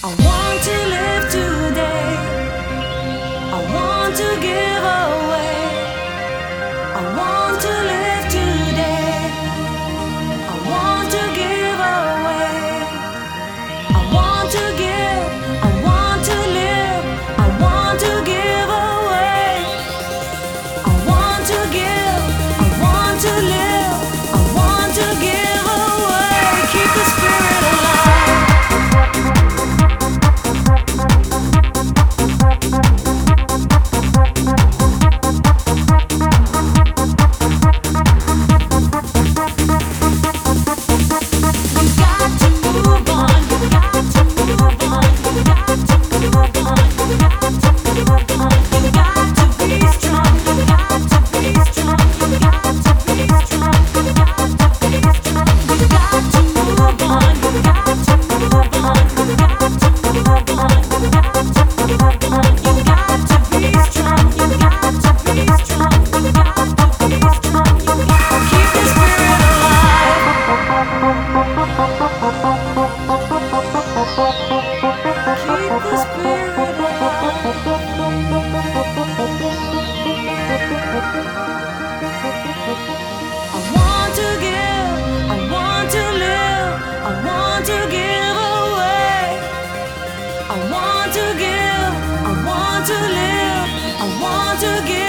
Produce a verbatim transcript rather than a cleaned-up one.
I want to live today. I want to give away. I want to live today. I want to give away. I want to give. I want to live. I want to give away. I want to give. I want to live. I want to give away. Keep the spirit alive. I want to give, I want to live, I want to give away. I want to give, I want to live, I want to give.